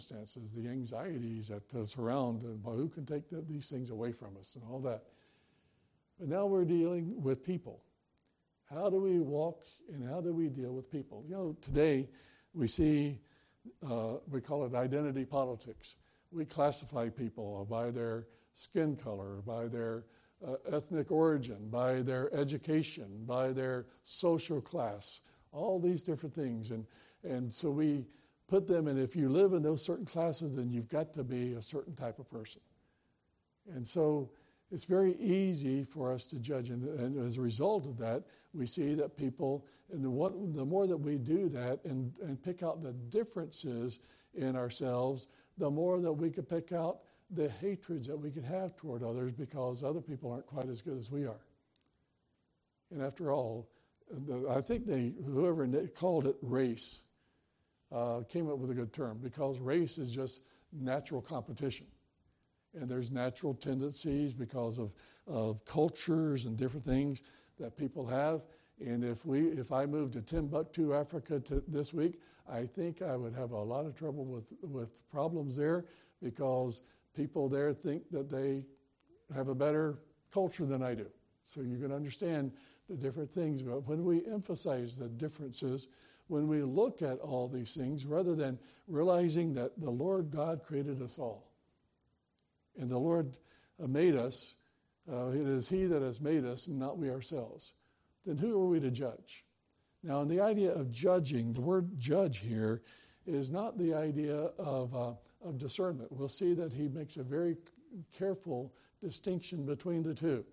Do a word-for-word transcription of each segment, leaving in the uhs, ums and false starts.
circumstances, the anxieties that surround, and who can take the, these things away from us and all that. But now we're dealing with people. How do we walk and how do we deal with people? You know, today we see, uh, we call it identity politics. We classify people by their skin color, by their uh, ethnic origin, by their education, by their social class, all these different things. And, and so we put them in, if you live in those certain classes, then you've got to be a certain type of person. And so it's very easy for us to judge. And, and as a result of that, we see that people, and the, one, the more that we do that and, and pick out the differences in ourselves, the more that we could pick out the hatreds that we could have toward others because other people aren't quite as good as we are. And after all, the, I think they, whoever called it race, uh, came up with a good term, because race is just natural competition. And there's natural tendencies because of, of cultures and different things that people have. And if we, if I moved to Timbuktu, Africa to this week, I think I would have a lot of trouble with, with problems there because people there think that they have a better culture than I do. So you can understand the different things. But when we emphasize the differences, when we look at all these things, rather than realizing that the Lord God created us all, and the Lord uh, made us, uh, it is He that has made us, and not we ourselves, then who are we to judge? Now, in the idea of judging, the word judge here is not the idea of, uh, of discernment. We'll see that he makes a very careful distinction between the two.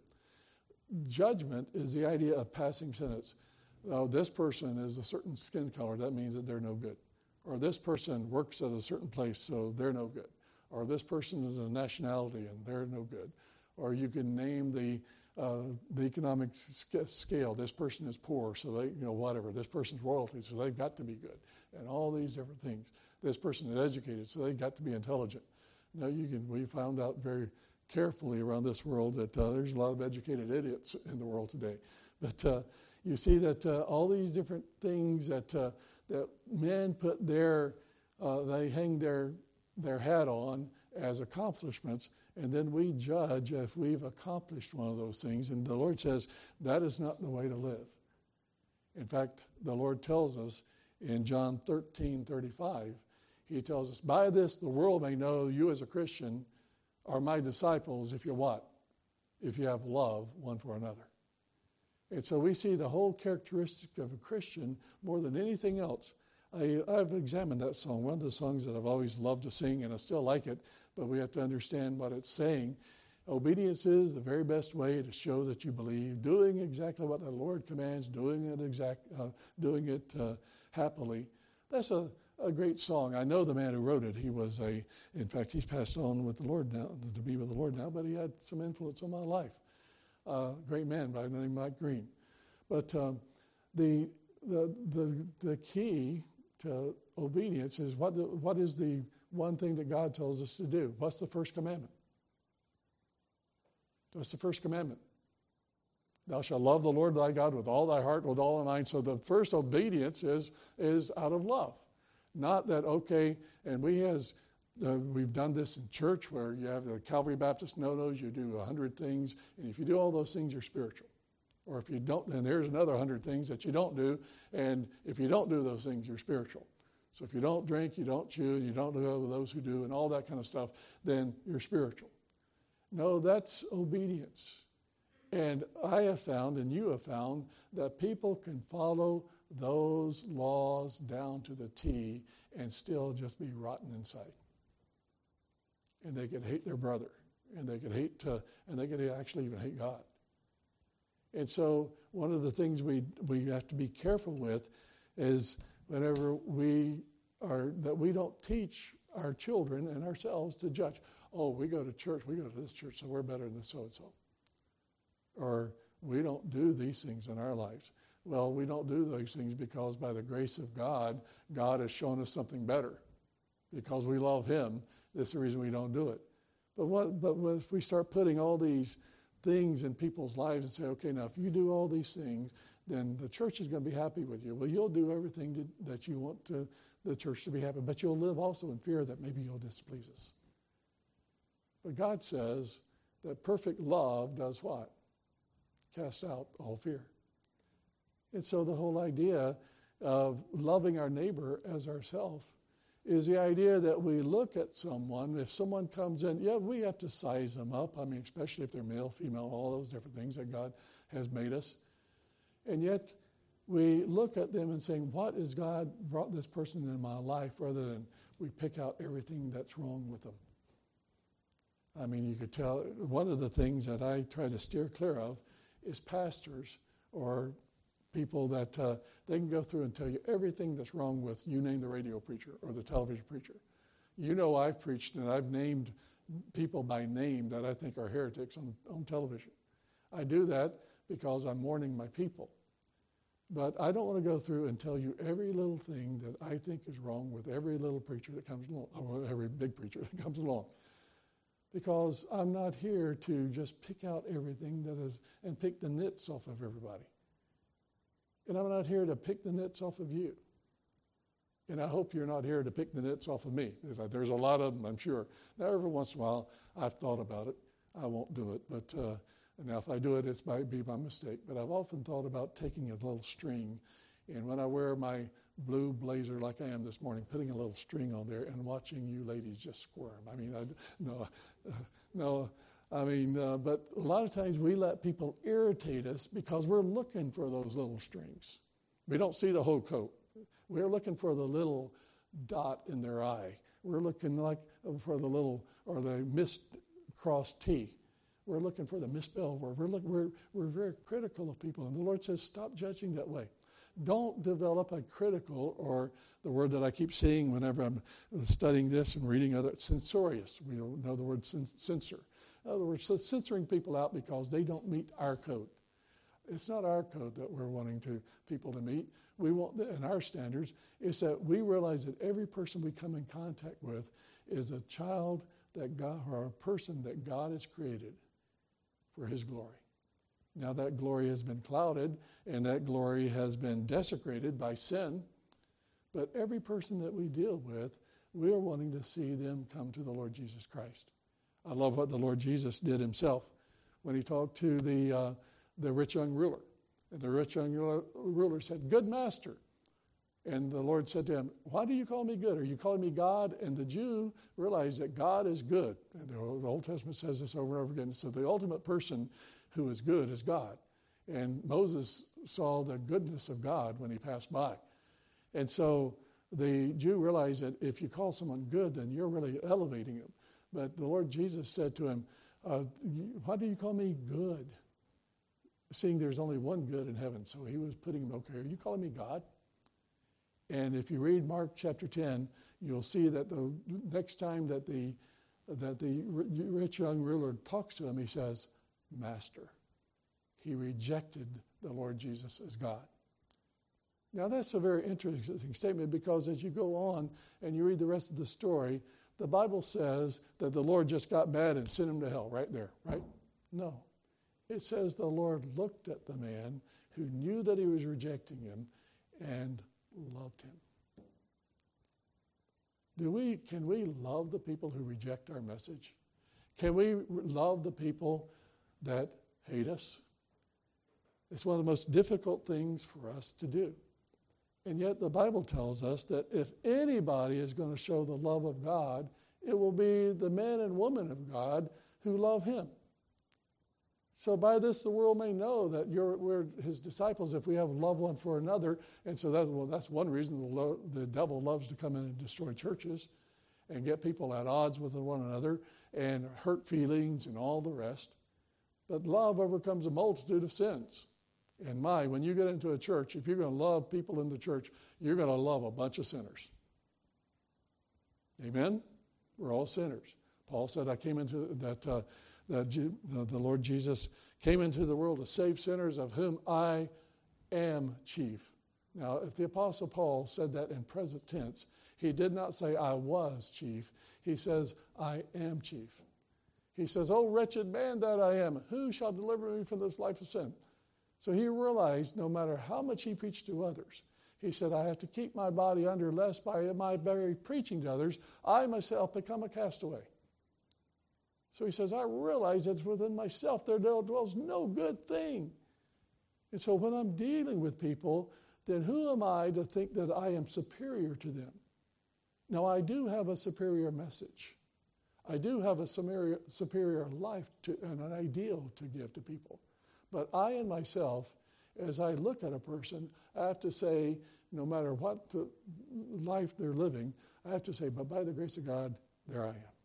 Judgment is the idea of passing sentence. Oh, this person is a certain skin color, that means that they're no good. Or this person works at a certain place, so they're no good. Or this person is a nationality and they're no good. Or you can name the uh, the economic sc- scale. This person is poor, so they, you know, whatever. This person's royalty, so they've got to be good. And all these different things. This person is educated, so they've got to be intelligent. Now, you can, we found out very carefully around this world that uh, there's a lot of educated idiots in the world today. But uh, you see that uh, all these different things that uh, that men put their, uh, they hang their their hat on as accomplishments, and then we judge if we've accomplished one of those things. And the Lord says that is not the way to live. In fact, the Lord tells us in John thirteen thirty-five, He tells us, by this the world may know you as a Christian are my disciples if you what? If you have love one for another. And so we see the whole characteristic of a Christian more than anything else. I, I've examined that song, one of the songs that I've always loved to sing, and I still like it, but we have to understand what it's saying. Obedience is the very best way to show that you believe, doing exactly what the Lord commands, doing it exact, uh, doing it uh, happily. That's a, a great song. I know the man who wrote it. He was a, in fact, he's passed on with the Lord now, to be with the Lord now, but he had some influence on my life. Uh, great man by the name of Mike Green. But um, the, the the the key to obedience is what the, what is the one thing that God tells us to do? What's the first commandment? What's the first commandment? Thou shalt love the Lord thy God with all thy heart, with all thy mind. So the first obedience is is out of love. Not that, okay, and we has uh, we've done this in church where you have the Calvary Baptist no-nos, you do a hundred things, and if you do all those things, you're spiritual. Or if you don't, and there's another hundred things that you don't do, and if you don't do those things, you're spiritual. So if you don't drink, you don't chew, you don't go with those who do, and all that kind of stuff, then you're spiritual. No, that's obedience. And I have found, and you have found, that people can follow those laws down to the T and still just be rotten inside. And they could hate their brother, and they could hate, uh, and they could actually even hate God. And so one of the things we we have to be careful with is whenever we are, that we don't teach our children and ourselves to judge. Oh, we go to church, we go to this church, so we're better than so-and-so. Or we don't do these things in our lives. Well, we don't do those things because by the grace of God, God has shown us something better. Because we love Him, that's the reason we don't do it. But what? But what if we start putting all these things in people's lives and say, okay, now if you do all these things, then the church is going to be happy with you. Well, you'll do everything to, that you want to, the church to be happy, but you'll live also in fear that maybe you'll displease us. But God says that perfect love does what? Cast out all fear. And so the whole idea of loving our neighbor as ourselves is the idea that we look at someone, if someone comes in, yeah, we have to size them up. I mean, especially if they're male, female, all those different things that God has made us. And yet we look at them and saying, what has God brought this person in my life, rather than we pick out everything that's wrong with them. I mean, you could tell, one of the things that I try to steer clear of is pastors or people that uh, they can go through and tell you everything that's wrong with, you name the radio preacher or the television preacher. You know, I've preached and I've named people by name that I think are heretics on, on television. I do that because I'm warning my people. But I don't want to go through and tell you every little thing that I think is wrong with every little preacher that comes along, or every big preacher that comes along. Because I'm not here to just pick out everything that is, and pick the nits off of everybody. And I'm not here to pick the nits off of you. And I hope you're not here to pick the nits off of me. There's a lot of them, I'm sure. Now, every once in a while, I've thought about it. I won't do it. But uh, now, if I do it, it might be my mistake. But I've often thought about taking a little string. And when I wear my blue blazer like I am this morning, putting a little string on there and watching you ladies just squirm. I mean, I, no, uh, no. I mean, uh, but a lot of times we let people irritate us because we're looking for those little strings. We don't see the whole coat. We're looking for the little dot in their eye. We're looking like for the little, or the missed cross T. We're looking for the misspelled word. We're, look, we're, we're very critical of people. And the Lord says, stop judging that way. Don't develop a critical, or the word that I keep seeing whenever I'm studying this and reading other, censorious. We know the word censor. In other words, censoring people out because they don't meet our code. It's not our code that we're wanting to people to meet. We want, and our standards is that we realize that every person we come in contact with is a child that God, or a person that God has created for His glory. Now that glory has been clouded and that glory has been desecrated by sin, but every person that we deal with, we are wanting to see them come to the Lord Jesus Christ. I love what the Lord Jesus did Himself when He talked to the uh, the rich young ruler. And the rich young ruler said, "Good master." And the Lord said to him, "Why do you call me good? Are you calling me God?" And the Jew realized that God is good. And the Old Testament says this over and over again. So the ultimate person who is good is God. And Moses saw the goodness of God when he passed by. And so the Jew realized that if you call someone good, then you're really elevating him. But the Lord Jesus said to him, uh, "Why do you call me good? Seeing there's only one good in heaven." So he was putting him, okay, are you calling me God? And if you read Mark chapter ten, you'll see that the next time that the that the rich young ruler talks to him, he says, "Master." He rejected the Lord Jesus as God. Now that's a very interesting statement, because as you go on and you read the rest of the story, the Bible says that the Lord just got mad and sent him to hell right there, right? No. It says the Lord looked at the man who knew that he was rejecting him and loved him. Do we, can we love the people who reject our message? Can we love the people that hate us? It's one of the most difficult things for us to do. And yet the Bible tells us that if anybody is going to show the love of God, it will be the men and women of God who love Him. So by this the world may know that you're, we're His disciples if we have love one for another. And so that, well, that's one reason the, lo- the devil loves to come in and destroy churches and get people at odds with one another and hurt feelings and all the rest. But love overcomes a multitude of sins. And my, when you get into a church, if you're going to love people in the church, you're going to love a bunch of sinners. Amen? We're all sinners. Paul said, I came into that, uh, that the, the Lord Jesus came into the world to save sinners, of whom I am chief. Now, if the Apostle Paul said that in present tense, he did not say I was chief. He says, I am chief. He says, "Oh, wretched man that I am, who shall deliver me from this life of sin?" So he realized no matter how much he preached to others, he said, I have to keep my body under, lest by my very preaching to others, I myself become a castaway. So he says, I realize that within myself there dwells no good thing. And so when I'm dealing with people, then who am I to think that I am superior to them? Now, I do have a superior message. I do have a superior, superior life to, and an ideal to give to people. But I and myself, as I look at a person, I have to say, no matter what the life they're living, I have to say, but by the grace of God, there I am.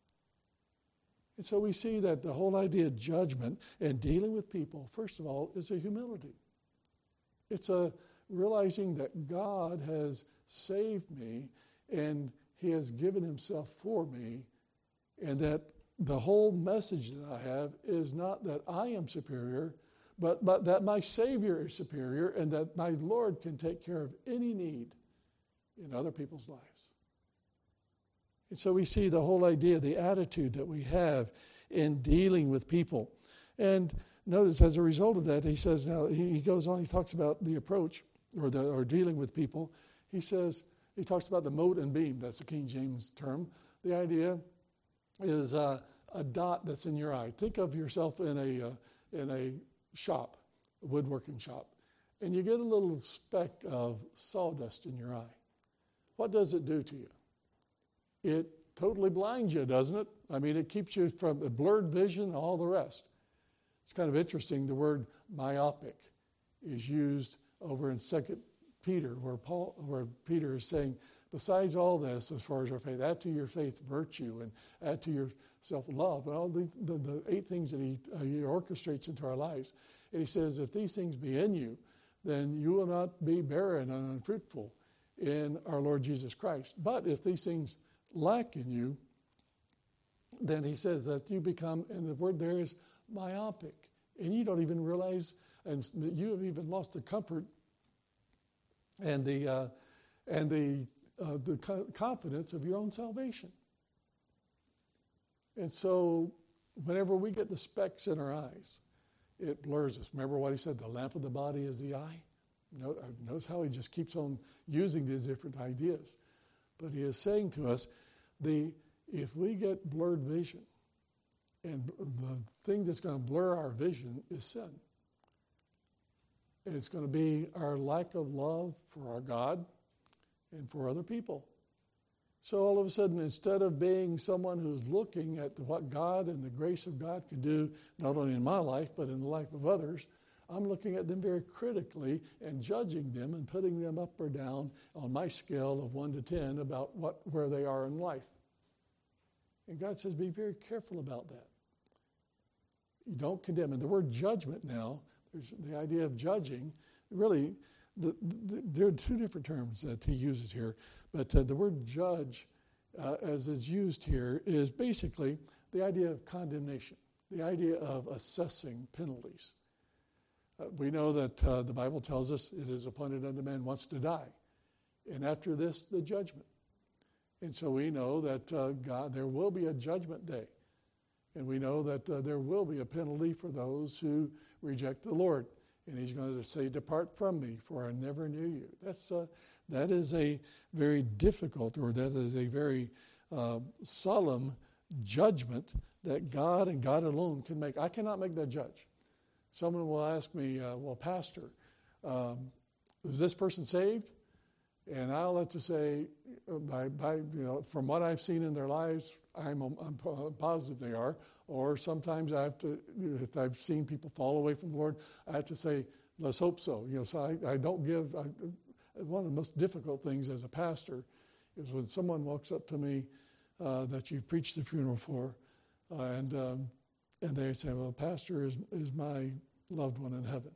And so we see that the whole idea of judgment and dealing with people, first of all, is a humility. It's a realizing that God has saved me and he has given himself for me, and that the whole message that I have is not that I am superior, but, but that my Savior is superior and that my Lord can take care of any need in other people's lives. And so we see the whole idea, the attitude that we have in dealing with people. And notice as a result of that, he says, now he goes on, he talks about the approach or the or dealing with people. He says, he talks about the mote and beam, that's the King James term. The idea is uh, a dot that's in your eye. Think of yourself in a uh, in a shop, a woodworking shop, and you get a little speck of sawdust in your eye. What does it do to you? It totally blinds you, doesn't it? I mean, it keeps you from a blurred vision and all the rest. It's kind of interesting, the word myopic is used over in Second Peter, where Paul, where Peter is saying, besides all this, as far as our faith, add to your faith virtue and add to yourself love, and all the, the, the eight things that he, uh, he orchestrates into our lives. And he says, if these things be in you, then you will not be barren and unfruitful in our Lord Jesus Christ. But if these things lack in you, then he says that you become, and the word there is myopic, and you don't even realize, and you have even lost the comfort and the uh, and the uh, the co- confidence of your own salvation. And so, whenever we get the specks in our eyes, it blurs us. Remember what he said: the lamp of the body is the eye. Notice how he just keeps on using these different ideas. But he is saying to us, the if we get blurred vision, and the thing that's going to blur our vision is sin. It's going to be our lack of love for our God and for other people. So all of a sudden, instead of being someone who's looking at what God and the grace of God can do, not only in my life, but in the life of others, I'm looking at them very critically and judging them and putting them up or down on my scale of one to ten about what where they are in life. And God says, be very careful about that. You don't condemn. And the word judgment now, there's the idea of judging. Really, the, the, there are two different terms that he uses here. But uh, the word judge, uh, as is used here, is basically the idea of condemnation, the idea of assessing penalties. Uh, we know that uh, the Bible tells us it is appointed unto man once to die. And after this, the judgment. And so we know that uh, God, there will be a judgment day. And we know that uh, there will be a penalty for those who reject the Lord. And he's going to say, depart from me, for I never knew you. That's uh, that is a very difficult, or that is a very uh, solemn judgment that God and God alone can make. I cannot make that judge. Someone will ask me, uh, well, Pastor, um, is this person saved? And I'll have to say, by, by you know, from what I've seen in their lives, I'm, I'm positive they are. Or sometimes I have to, if I've seen people fall away from the Lord, I have to say, let's hope so. You know, so I, I don't give. I, one of the most difficult things as a pastor is when someone walks up to me uh, that you've preached the funeral for, uh, and um, and they say, well, Pastor is is my loved one in heaven.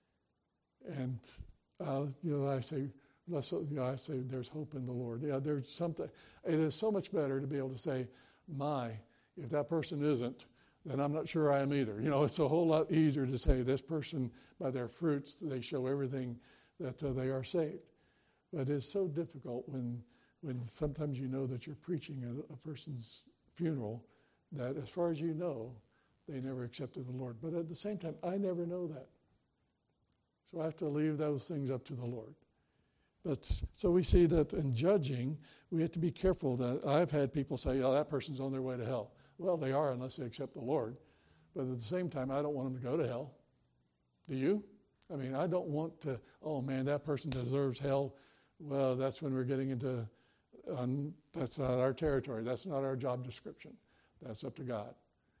And uh, you know, I say. Let's, you know, I say there's hope in the Lord. Yeah, there's something. It is so much better to be able to say, my, if that person isn't, then I'm not sure I am either. You know, it's a whole lot easier to say this person, by their fruits, they show everything that uh, they are saved. But it's so difficult when when sometimes you know that you're preaching at a person's funeral that as far as you know, they never accepted the Lord. But at the same time, I never know that. So I have to leave those things up to the Lord. But so we see that in judging, we have to be careful. That I've had people say, oh, that person's on their way to hell. Well, they are unless they accept the Lord. But at the same time, I don't want them to go to hell. Do you? I mean, I don't want to, oh man, that person deserves hell. Well, that's when we're getting into, um, that's not our territory. That's not our job description. That's up to God.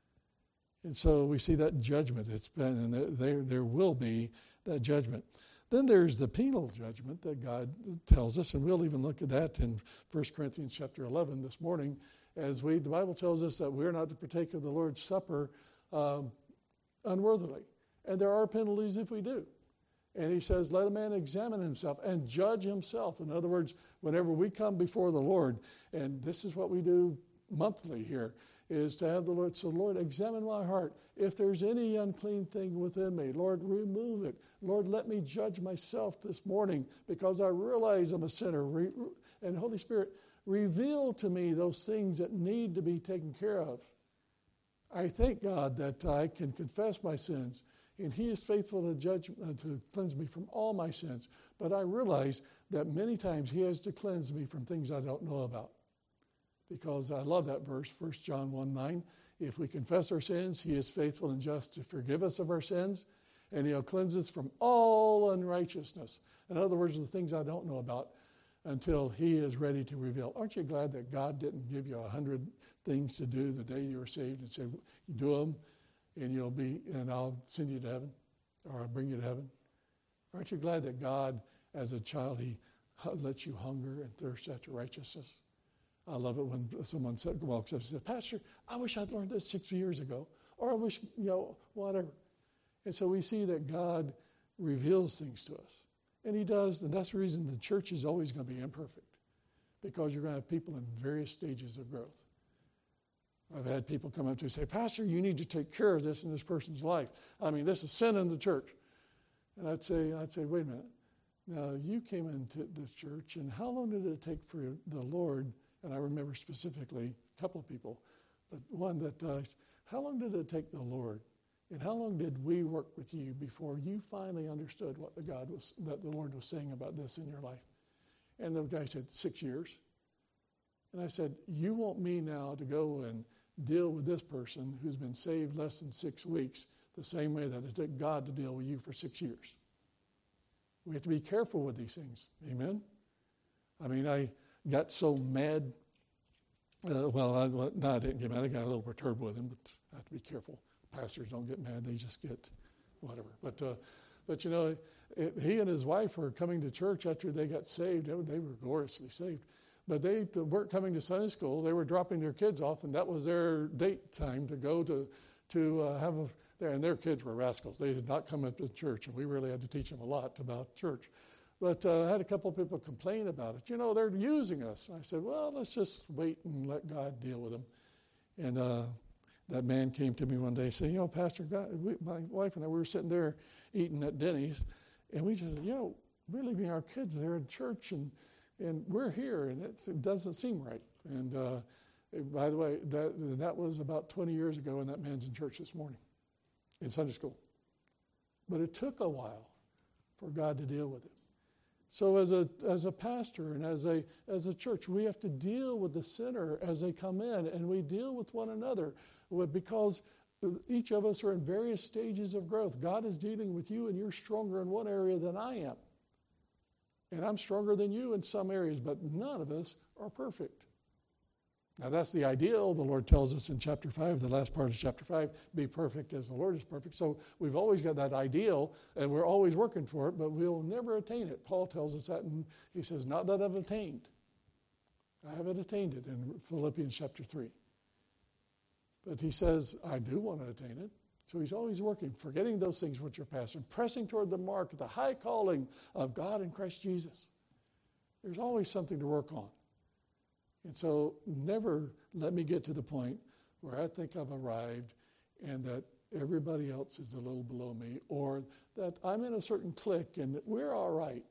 And so we see that judgment. It's been, and there, there will be that judgment. Then there's the penal judgment that God tells us, and we'll even look at that in First Corinthians chapter eleven this morning, as we, the Bible tells us that we're not to partake of the Lord's Supper um, unworthily. And there are penalties if we do. And he says, let a man examine himself and judge himself. In other words, whenever we come before the Lord, and this is what we do monthly here, is to have the Lord, so Lord, examine my heart. If there's any unclean thing within me, Lord, remove it. Lord, let me judge myself this morning because I realize I'm a sinner. Re- and Holy Spirit, reveal to me those things that need to be taken care of. I thank God that I can confess my sins, and he is faithful to judge, uh, to cleanse me from all my sins. But I realize that many times he has to cleanse me from things I don't know about. Because I love that verse, First John one nine. If we confess our sins, he is faithful and just to forgive us of our sins, and he'll cleanse us from all unrighteousness. In other words, the things I don't know about until he is ready to reveal. Aren't you glad that God didn't give you a hundred things to do the day you were saved and say, you do them and you'll be, and I'll send you to heaven, or I'll bring you to heaven? Aren't you glad that God, as a child, he lets you hunger and thirst after righteousness? I love it when someone walks up and says, Pastor, I wish I'd learned this six years ago. Or I wish, you know, whatever. And so we see that God reveals things to us. And he does, and that's the reason the church is always going to be imperfect. Because you're going to have people in various stages of growth. I've had people come up to me and say, Pastor, you need to take care of this in this person's life. I mean, this is sin in the church. And I'd say, I'd say, wait a minute. Now, you came into this church, and how long did it take for the Lord? And I remember specifically a couple of people, but one that, uh, how long did it take the Lord? And how long did we work with you before you finally understood what the God was, that the Lord was saying about this in your life? And the guy said, six years. And I said, you want me now to go and deal with this person who's been saved less than six weeks the same way that it took God to deal with you for six years. We have to be careful with these things. Amen? I mean, I got so mad. Uh, well, I, well, no, I didn't get mad. I got a little perturbed with him, but I have to be careful. Pastors don't get mad. They just get whatever. But, uh, but you know, it, he and his wife were coming to church after they got saved. They, they were gloriously saved. But they weren't coming to Sunday school. They were dropping their kids off, and that was their date time to go to, to uh, have a, there. And their kids were rascals. They did not come up to church, and we really had to teach them a lot about church. But uh, I had a couple of people complain about it. You know, they're using us. I said, well, let's just wait and let God deal with them. And uh, that man came to me one day and said, you know, Pastor, God, we, my wife and I, we were sitting there eating at Denny's, and we just said, you know, we're leaving our kids there in church, and and we're here, and it, it doesn't seem right. And uh, it, by the way, that that was about twenty years ago, and that man's in church this morning in Sunday school. But it took a while for God to deal with it. So as a as a pastor and as a as a church, we have to deal with the sinner as they come in, and we deal with one another because each of us are in various stages of growth. God is dealing with you, and you're stronger in one area than I am. And I'm stronger than you in some areas, but none of us are perfect. Now that's the ideal. The Lord tells us in chapter five, the last part of chapter five, be perfect as the Lord is perfect. So we've always got that ideal, and we're always working for it, but we'll never attain it. Paul tells us that, and he says, not that I've attained. I haven't attained it in Philippians chapter three. But he says, I do want to attain it. So he's always working, forgetting those things which are past, and pressing toward the mark of the high calling of God in Christ Jesus. There's always something to work on. And so never let me get to the point where I think I've arrived and that everybody else is a little below me, or that I'm in a certain clique and that we're all right.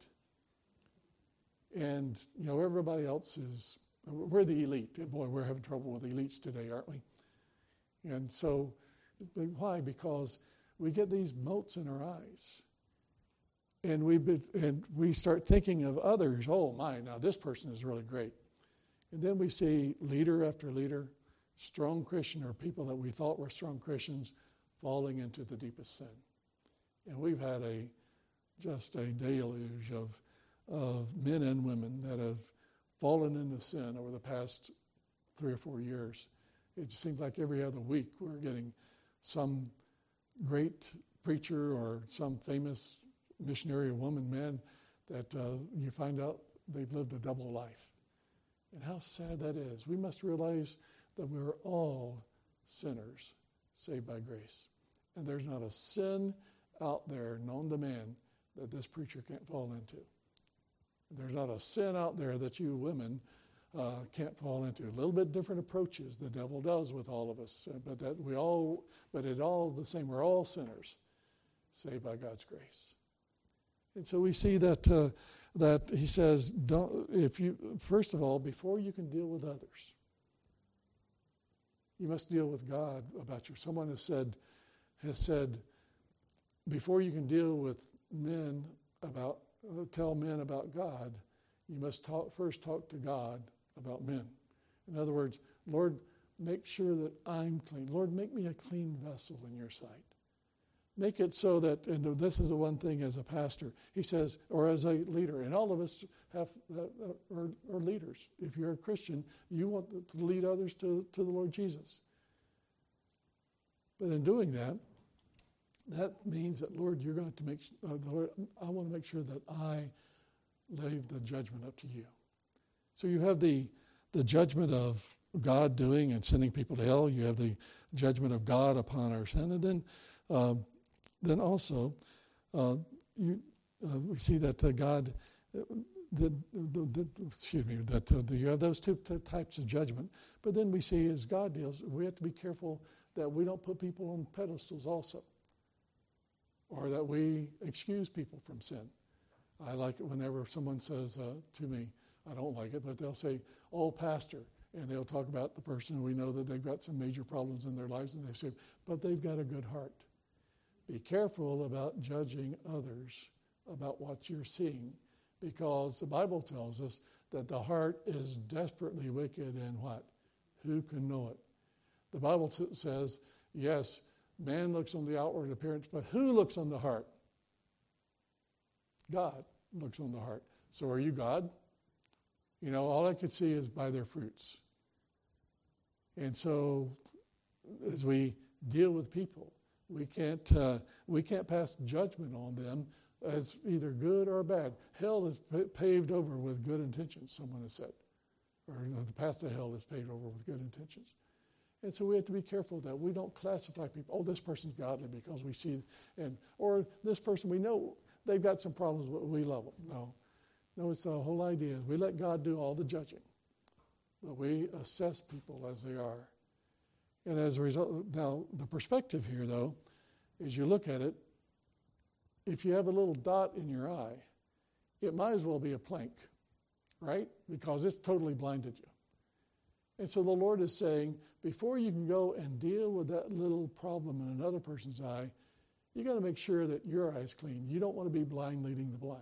And, you know, everybody else is, we're the elite. And boy, we're having trouble with elites today, aren't we? And so, why? Because we get these motes in our eyes. And we and we start thinking of others. Oh my, now this person is really great. And then we see leader after leader, strong Christian or people that we thought were strong Christians falling into the deepest sin. And we've had a just a deluge of of men and women that have fallen into sin over the past three or four years. It seems like every other week we're getting some great preacher or some famous missionary or woman, man, that uh, you find out they've lived a double life. And how sad that is. We must realize that we're all sinners saved by grace. And there's not a sin out there known to man that this preacher can't fall into. There's not a sin out there that you women uh, can't fall into. A little bit different approaches the devil does with all of us, uh, but that we all, but it all the same. We're all sinners saved by God's grace. And so we see that uh, that he says, don't if you first of all, before you can deal with others, you must deal with God about you. Someone has said has said before you can deal with men about uh, tell men about God, you must talk first talk to God about men. In other words, Lord, make sure that I'm clean. Lord, make me a clean vessel in your sight. Make it so that, and this is the one thing as a pastor, he says, or as a leader, and all of us have uh, are, are leaders. If you're a Christian, you want to lead others to, to the Lord Jesus. But in doing that, that means that, Lord, you're going to make, uh, the Lord, I want to make sure that I leave the judgment up to you. So you have the the judgment of God doing and sending people to hell. You have the judgment of God upon our sin, and then. Uh, Then also, uh, you, uh, we see that uh, God, uh, the, the, the, excuse me, that uh, the, you have those two t- types of judgment. But then we see as God deals, we have to be careful that we don't put people on pedestals also, or that we excuse people from sin. I like it whenever someone says uh, to me, I don't like it, but they'll say, "Oh, pastor," and they'll talk about the person. We know that they've got some major problems in their lives, and they say, "But they've got a good heart." Be careful about judging others about what you're seeing, because the Bible tells us that the heart is desperately wicked, and what? Who can know it? The Bible t- says, yes, man looks on the outward appearance, but who looks on the heart? God looks on the heart. So are you God? You know, all I could see is by their fruits. And so as we deal with people, We can't uh, we can't pass judgment on them as either good or bad. Hell is p- paved over with good intentions, someone has said. Or you know, the path to hell is paved over with good intentions. And so we have to be careful that we don't classify people, oh, this person's godly because we see, and or this person, we know they've got some problems, but we love them. No. No, it's the whole idea. We let God do all the judging, but we assess people as they are. And as a result, now the perspective here, though, is you look at it, if you have a little dot in your eye, it might as well be a plank, right? Because it's totally blinded you. And so the Lord is saying, before you can go and deal with that little problem in another person's eye, you got to make sure that your eye is clean. You don't want to be blind leading the blind.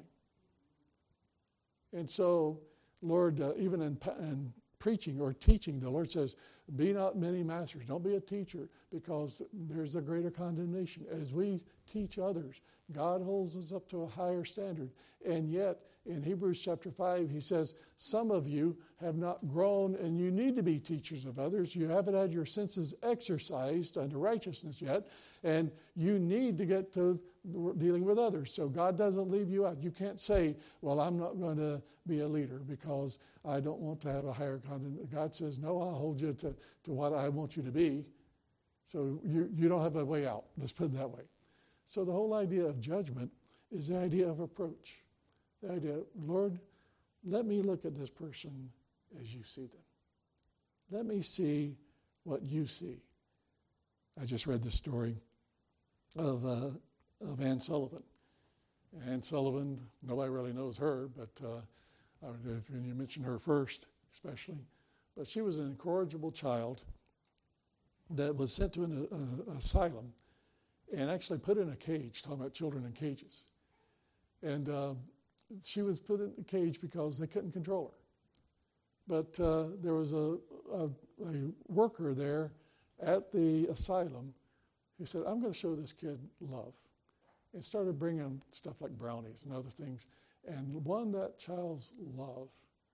And so, Lord, uh, even in, in preaching or teaching, the Lord says, be not many masters. Don't be a teacher, because there's a greater condemnation. As we teach others, God holds us up to a higher standard. And yet, in Hebrews chapter five, he says, some of you have not grown, and you need to be teachers of others. You haven't had your senses exercised unto righteousness yet, and you need to get to dealing with others. So God doesn't leave you out. You can't say, well, I'm not going to be a leader because I don't want to have a higher condemnation. God says, no, I'll hold you to, to what I want you to be. So you, you don't have a way out. Let's put it that way. So the whole idea of judgment is the idea of approach. The idea, Lord, let me look at this person as you see them. Let me see what you see. I just read the story of uh, of Anne Sullivan. Anne Sullivan, nobody really knows her, but uh, if you mention her first, especially. But she was an incorrigible child that was sent to an uh, asylum and actually put in a cage, talking about children in cages. And uh, she was put in a cage because they couldn't control her. But uh, there was a, a, a worker there at the asylum who said, I'm going to show this kid love. And started bringing stuff like brownies and other things, and won that child's love.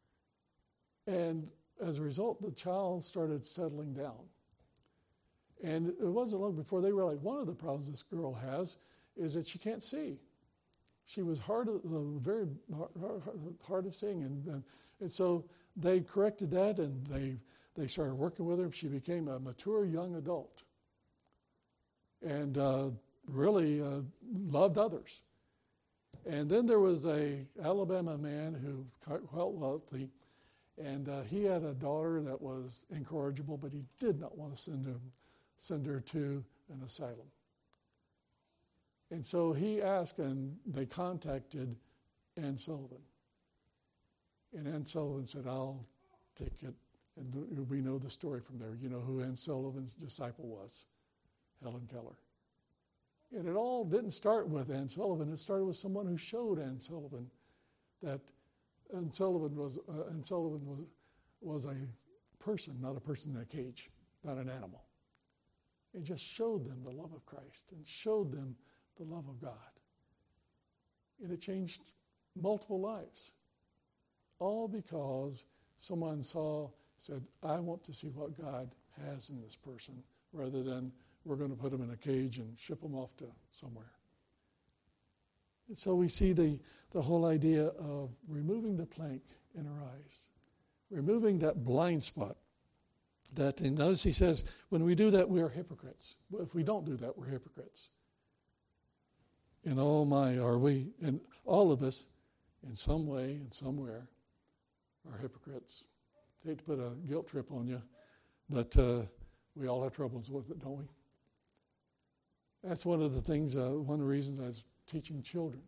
And as a result, the child started settling down. And it wasn't long before they realized one of the problems this girl has is that she can't see. She was hard, of, very hard of seeing, and, and and so they corrected that, and they they started working with her. She became a mature young adult, and uh, really uh, loved others. And then there was a Alabama man who quite wealthy, and uh, he had a daughter that was incorrigible, but he did not want to send her send her to an asylum. And so he asked, and they contacted Ann Sullivan. And Ann Sullivan said, I'll take it. And we know the story from there. You know who Ann Sullivan's disciple was, Helen Keller. And it all didn't start with Ann Sullivan. It started with someone who showed Ann Sullivan that Ann Sullivan was uh, Ann Sullivan was was a person, not a person in a cage, not an animal. It just showed them the love of Christ and showed them the love of God. And it changed multiple lives. All because someone saw, said, I want to see what God has in this person, rather than we're going to put them in a cage and ship them off to somewhere. And so we see the, the whole idea of removing the plank in our eyes, removing that blind spot. That, and notice he says, when we do that, we are hypocrites. Well, if we don't do that, we're hypocrites. And oh my, are we, and all of us, in some way and somewhere, are hypocrites. I hate to put a guilt trip on you, but uh, we all have troubles with it, don't we? That's one of the things, uh, one of the reasons I was teaching children.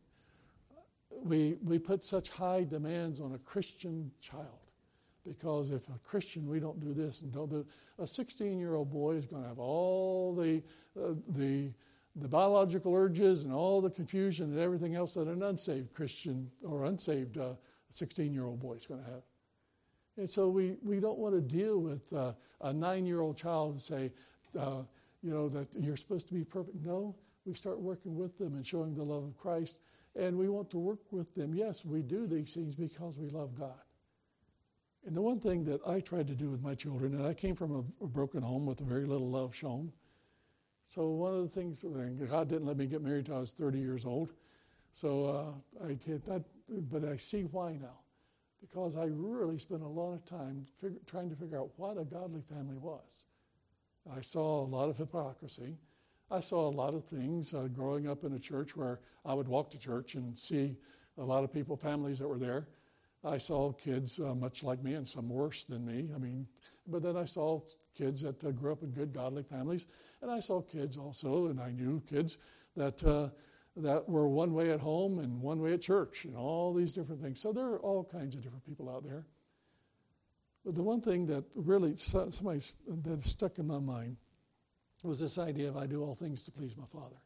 We we put such high demands on a Christian child, because if a Christian, we don't do this and don't do it, a sixteen-year-old boy is going to have all the uh, the the biological urges and all the confusion and everything else that an unsaved Christian or unsaved uh, sixteen-year-old boy is going to have. And so we, we don't want to deal with uh, a nine-year-old child and say, uh, you know, that you're supposed to be perfect. No, we start working with them and showing the love of Christ. And we want to work with them. Yes, we do these things because we love God. And the one thing that I tried to do with my children, and I came from a, a broken home with very little love shown. So one of the things, God didn't let me get married until I was thirty years old. So uh, I did that, but I see why now. Because I really spent a lot of time figure, trying to figure out what a godly family was. I saw a lot of hypocrisy. I saw a lot of things uh, growing up in a church where I would walk to church and see a lot of people, families that were there. I saw kids uh, much like me and some worse than me. I mean, but then I saw kids that uh, grew up in good, godly families. And I saw kids also, and I knew kids that uh, that were one way at home and one way at church and all these different things. So there are all kinds of different people out there. But the one thing that really somebody that stuck in my mind was this idea of I do all things to please my Father.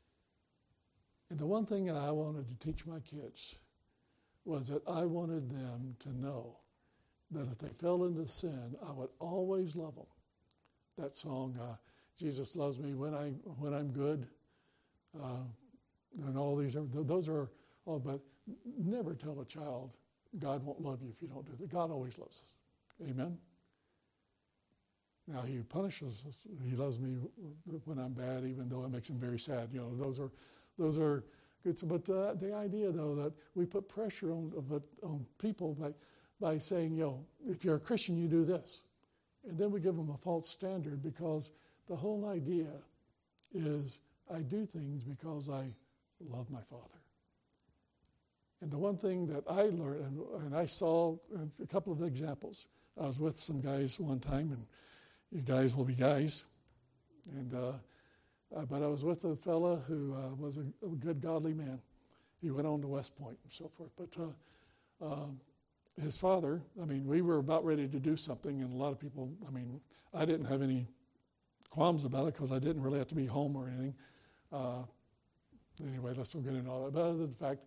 And the one thing that I wanted to teach my kids was that I wanted them to know that if they fell into sin, I would always love them. That song, uh, Jesus loves me when, I, when I'm good, uh, and all these, those are all, but never tell a child, God won't love you if you don't do that. God always loves us. Amen? Now, he punishes us. He loves me when I'm bad, even though it makes him very sad. You know, those are those are good. But the, the idea, though, that we put pressure on on people by, by saying, you know, if you're a Christian, you do this. And then we give them a false standard, because the whole idea is I do things because I love my Father. And the one thing that I learned, and, and I saw a couple of examples. I was with some guys one time, and you guys will be guys. And uh, uh, but I was with a fella who uh, was a, a good, godly man. He went on to West Point and so forth. But uh, um, his father, I mean, we were about ready to do something, and a lot of people, I mean, I didn't have any qualms about it because I didn't really have to be home or anything. Uh, anyway, let's not get into all that. But other than the fact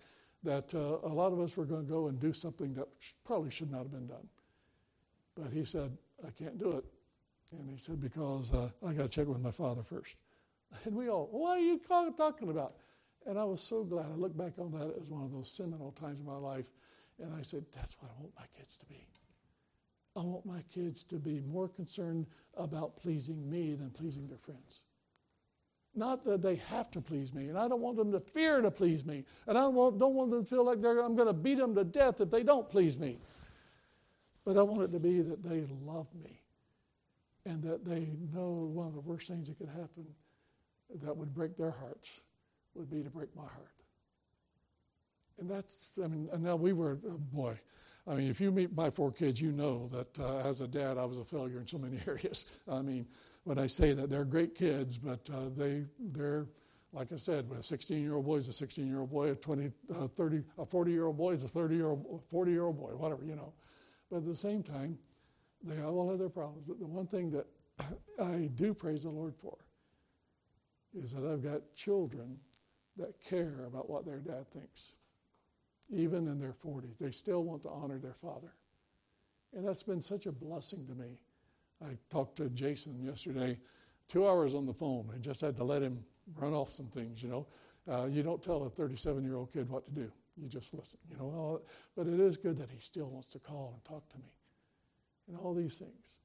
that uh, a lot of us were going to go and do something that sh- probably should not have been done. But he said, I can't do it. And he said, because uh, I got to check with my father first. And we all, what are you talking about? And I was so glad. I look back on that as one of those seminal times in my life. And I said, that's what I want my kids to be. I want my kids to be more concerned about pleasing me than pleasing their friends. Not that they have to please me, and I don't want them to fear to please me, and I don't want, don't want them to feel like they're, I'm going to beat them to death if they don't please me. But I want it to be that they love me, and that they know one of the worst things that could happen that would break their hearts would be to break my heart. And that's, I mean, and now we were, oh boy, I mean, if you meet my four kids, you know that uh, as a dad, I was a failure in so many areas. I mean, when I say that, they're great kids, but uh, they, they're, like I said, a sixteen-year-old boy is a sixteen-year-old boy, a twenty, uh, thirty, a forty-year-old boy is a thirty-year-old, forty-year-old boy, whatever, you know. But at the same time, they all have their problems. But the one thing that I do praise the Lord for is that I've got children that care about what their dad thinks. Even in their forties, they still want to honor their father. And that's been such a blessing to me. I talked to Jason yesterday, two hours on the phone, and just had to let him run off some things, you know. Uh, you don't tell a thirty-seven-year-old kid what to do. You just listen, you know. All, but it is good that he still wants to call and talk to me. And all these things.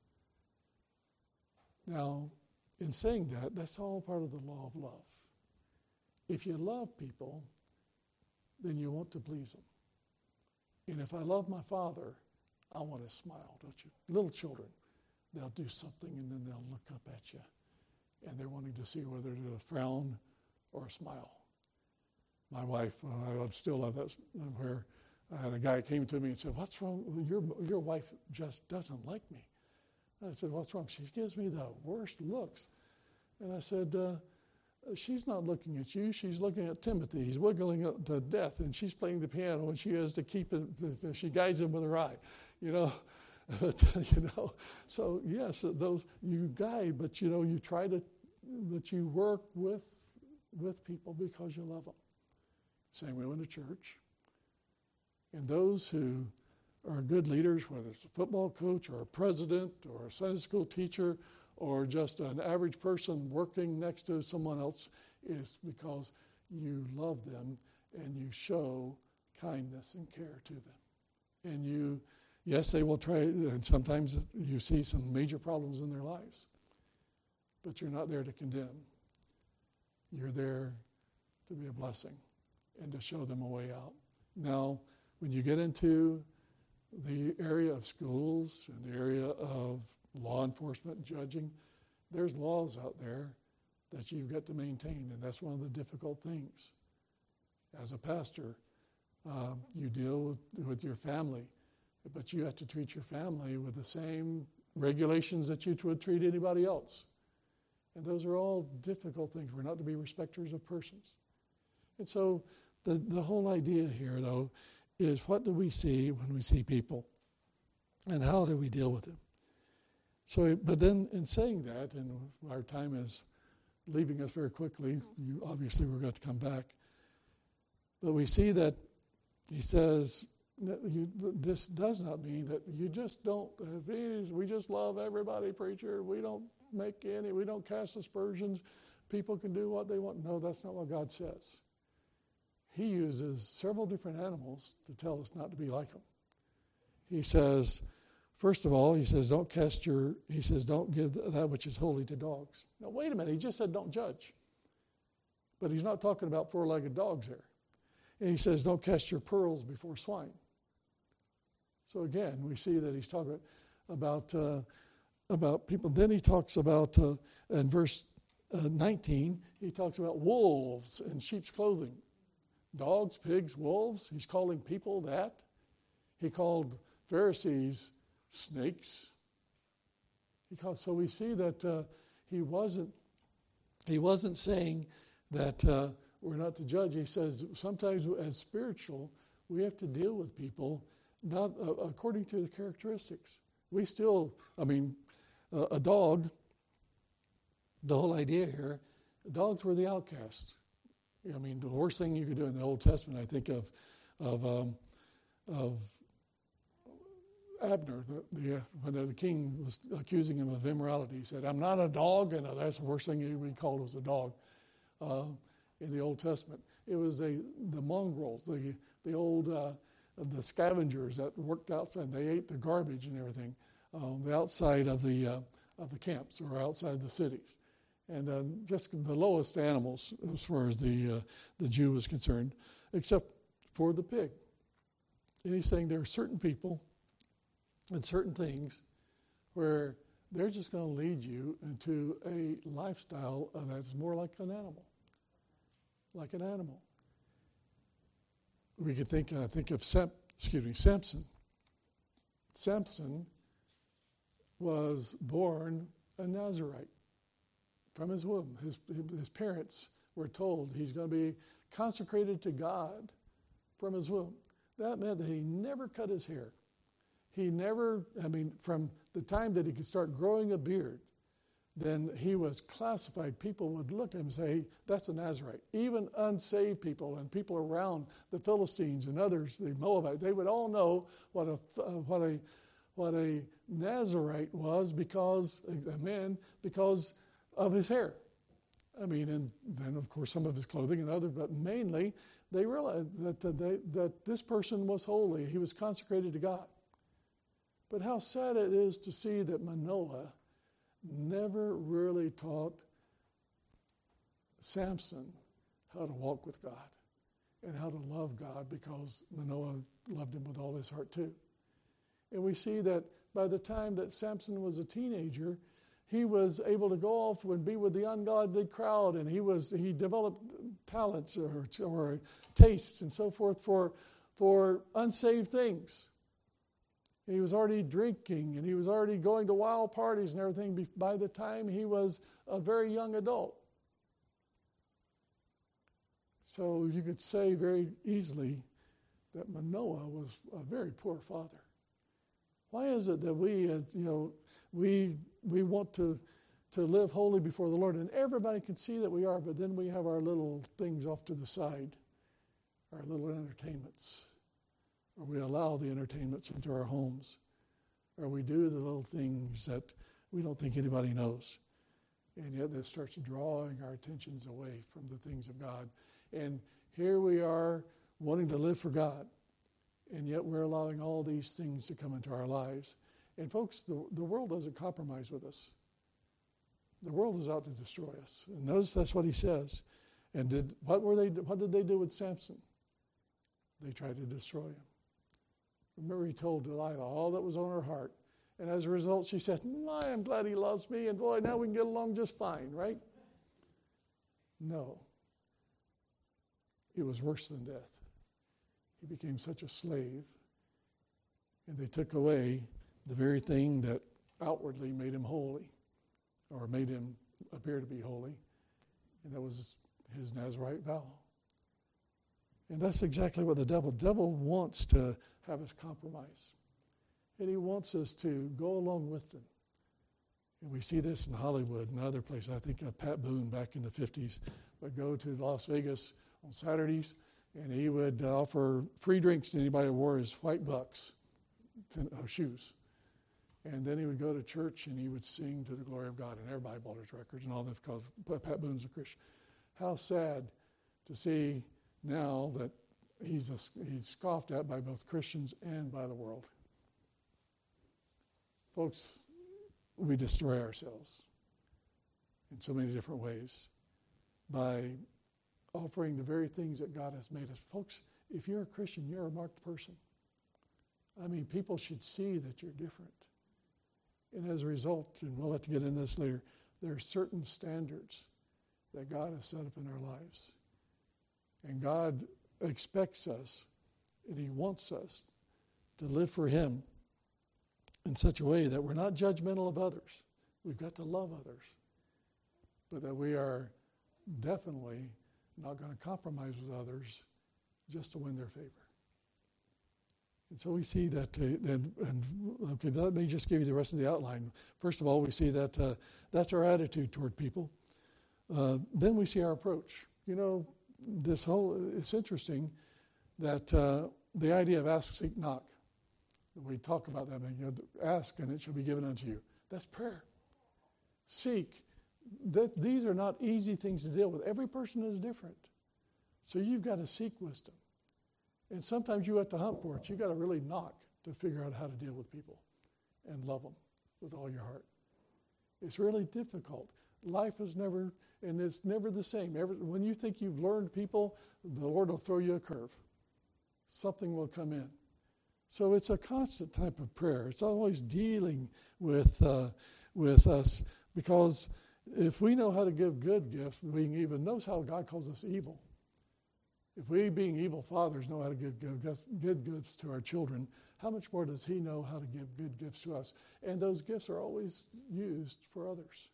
Now, in saying that, that's all part of the law of love. If you love people, then you want to please them. And if I love my father, I want to smile, don't you? Little children, they'll do something and then they'll look up at you. And they're wanting to see whether to frown or a smile. My wife, uh, I still love that, where I had a guy came to me and said, what's wrong? Your, your wife just doesn't like me. I said, what's wrong? She gives me the worst looks. And I said, uh, she's not looking at you. She's looking at Timothy. He's wiggling up to death, and she's playing the piano, and she has to keep it. She guides him with her eye, you know. But, you know, so yes, those you guide, but you know, you try to, but you work with with people because you love them. Same way in the church. And those who are good leaders, whether it's a football coach or a president or a Sunday school teacher, or just an average person working next to someone else, is because you love them and you show kindness and care to them. And you, yes, they will try, and sometimes you see some major problems in their lives, but you're not there to condemn. You're there to be a blessing and to show them a way out. Now, when you get into the area of schools and the area of law enforcement, judging, there's laws out there that you've got to maintain, and that's one of the difficult things. As a pastor, uh, you deal with, with your family, but you have to treat your family with the same regulations that you would treat anybody else. And those are all difficult things. We're not to be respecters of persons. And so the, the whole idea here, though, is what do we see when we see people, and how do we deal with them? So, but then in saying that, and our time is leaving us very quickly, you obviously we're going to come back, but we see that he says, you, this does not mean that you just don't, we just love everybody, preacher, we don't make any, we don't cast aspersions, people can do what they want. No, that's not what God says. He uses several different animals to tell us not to be like them. He says, first of all, he says, don't cast your, he says, don't give that which is holy to dogs. Now, wait a minute, he just said don't judge. But he's not talking about four-legged dogs there. And he says, don't cast your pearls before swine. So again, we see that he's talking about, uh, about people. Then he talks about, uh, in verse uh, nineteen, he talks about wolves in sheep's clothing. Dogs, pigs, wolves. He's calling people that. He called Pharisees snakes. He called, so we see that uh, he wasn't he wasn't saying that uh, we're not to judge. He says sometimes as spiritual, we have to deal with people not uh, according to the characteristics. We still, I mean, uh, a dog, the whole idea here, dogs were the outcasts. I mean, the worst thing you could do in the Old Testament, I think of of um, of Abner, the, the, when the king was accusing him of immorality. He said, I'm not a dog, and that's the worst thing you would be called was a dog uh, in the Old Testament. It was a, the mongrels, the, the old, uh, the scavengers that worked outside. They ate the garbage and everything, um, the outside of the, uh, of the camps or outside the cities. And uh, just the lowest animals as far as the, uh, the Jew was concerned, except for the pig. And he's saying there are certain people and certain things where they're just going to lead you into a lifestyle that's more like an animal. Like an animal. We could think, uh, think of Sam, excuse me, Samson. Samson was born a Nazirite from his womb. His, his parents were told he's going to be consecrated to God from his womb. That meant that he never cut his hair. He never, I mean, from the time that he could start growing a beard, then he was classified. People would look at him and say, that's a Nazirite. Even unsaved people and people around the Philistines and others, the Moabites, they would all know what a, uh, what a, what a Nazirite was because, a man, because of his hair. I mean, and then, of course, some of his clothing and others, but mainly they realized that, that, they, that this person was holy. He was consecrated to God. But how sad it is to see that Manoah never really taught Samson how to walk with God and how to love God, because Manoah loved him with all his heart too. And we see that by the time that Samson was a teenager, he was able to go off and be with the ungodly crowd, and he was he developed talents or, or tastes and so forth for, for unsaved things. He was already drinking, and he was already going to wild parties and everything by the time he was a very young adult. So you could say very easily that Manoah was a very poor father. Why is it that we, you know, we we want to to live holy before the Lord, and everybody can see that we are, but then we have our little things off to the side, our little entertainments. Or we allow the entertainments into our homes. Or we do the little things that we don't think anybody knows. And yet that starts drawing our attentions away from the things of God. And here we are wanting to live for God. And yet we're allowing all these things to come into our lives. And folks, the, the world doesn't compromise with us. The world is out to destroy us. And notice that's what he says. And did what were they? What did they do with Samson? They tried to destroy him. Remember, he told Delilah all that was on her heart. And as a result, she said, I am glad he loves me, and boy, now we can get along just fine, right? No. It was worse than death. He became such a slave, and they took away the very thing that outwardly made him holy, or made him appear to be holy, and that was his Nazirite vow. And that's exactly what the devil, the devil wants to have us compromise. And he wants us to go along with them. And we see this in Hollywood and other places. I think of Pat Boone back in the fifties would go to Las Vegas on Saturdays, and he would offer free drinks to anybody who wore his white bucks uh, shoes. And then he would go to church and he would sing to the glory of God, and everybody bought his records and all that because Pat Boone's a Christian. How sad to see now that he's, a, he's scoffed at by both Christians and by the world. Folks, we destroy ourselves in so many different ways by offering the very things that God has made us. Folks, if you're a Christian, you're a marked person. I mean, people should see that you're different. And as a result, and we'll have to get into this later, there are certain standards that God has set up in our lives. And God expects us, and he wants us to live for him in such a way that we're not judgmental of others. We've got to love others. But that we are definitely not going to compromise with others just to win their favor. And so we see that, uh, and, and okay, let me just give you the rest of the outline. First of all, we see that uh, that's our attitude toward people. Uh, then we see our approach. You know, this whole, it's interesting that uh, the idea of ask, seek, knock, we talk about that, you know, ask and it shall be given unto you. That's prayer. Seek. That, these are not easy things to deal with. Every person is different. So you've got to seek wisdom. And sometimes you have to hunt for it. You've got to really knock to figure out how to deal with people and love them with all your heart. It's really difficult. Life is never, and it's never the same. Every, when you think you've learned people, the Lord will throw you a curve. Something will come in. So it's a constant type of prayer. It's always dealing with uh, with us, because if we know how to give good gifts, being even knows how God calls us evil. If we, being evil fathers, know how to give good gifts to our children, how much more does He know how to give good gifts to us? And those gifts are always used for others.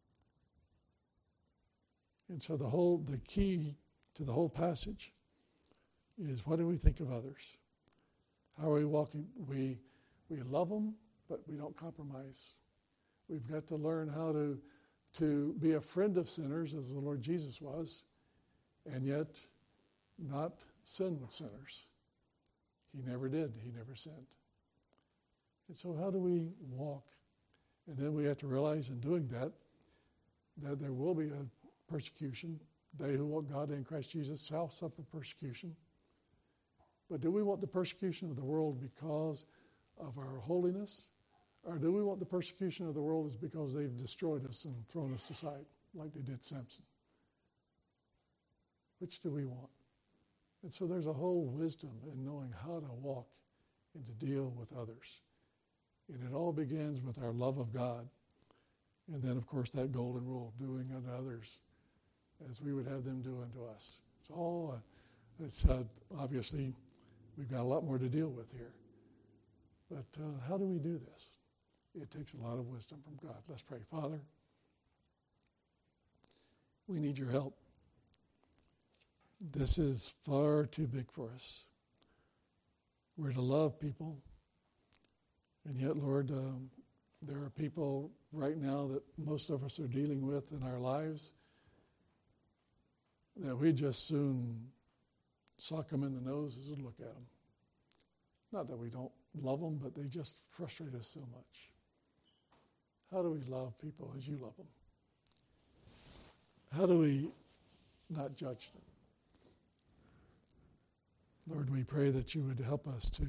And so the whole, the key to the whole passage is, what do we think of others? How are we walking? We we love them, but we don't compromise. We've got to learn how to to be a friend of sinners, as the Lord Jesus was, and yet not sin with sinners. He never did. He never sinned. And so how do we walk? And then we have to realize in doing that, that there will be a persecution. They who walk God in Christ Jesus shall suffer persecution. But do we want the persecution of the world because of our holiness? Or do we want the persecution of the world is because they've destroyed us and thrown us aside, like they did Samson? Which do we want? And so there's a whole wisdom in knowing how to walk and to deal with others. And it all begins with our love of God. And then, of course, that golden rule, doing unto others as we would have them do unto us. It's all, uh, it's uh, obviously, we've got a lot more to deal with here. But uh, how do we do this? It takes a lot of wisdom from God. Let's pray. Father, we need your help. This is far too big for us. We're to love people. And yet, Lord, um, there are people right now that most of us are dealing with in our lives that we just soon sock them in the noses and look at them. Not that we don't love them, but they just frustrate us so much. How do we love people as you love them? How do we not judge them? Lord, we pray that you would help us to,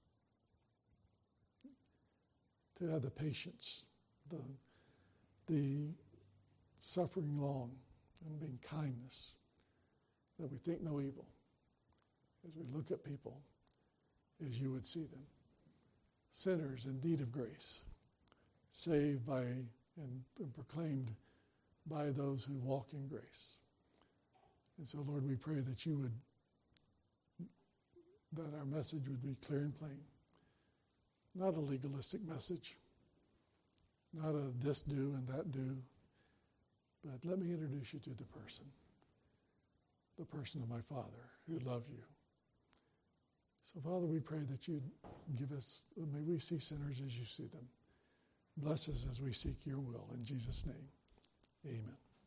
to have the patience, the, the suffering long, and being kindness, that we think no evil as we look at people as you would see them. Sinners in need of grace, saved by and, and proclaimed by those who walk in grace. And so, Lord, we pray that you would, that our message would be clear and plain. Not a legalistic message, not a this do and that do, but let me introduce you to the person, the person of my Father who loves you. So, Father, we pray that you'd give us, may we see sinners as you see them. Bless us as we seek your will. In Jesus' name, amen.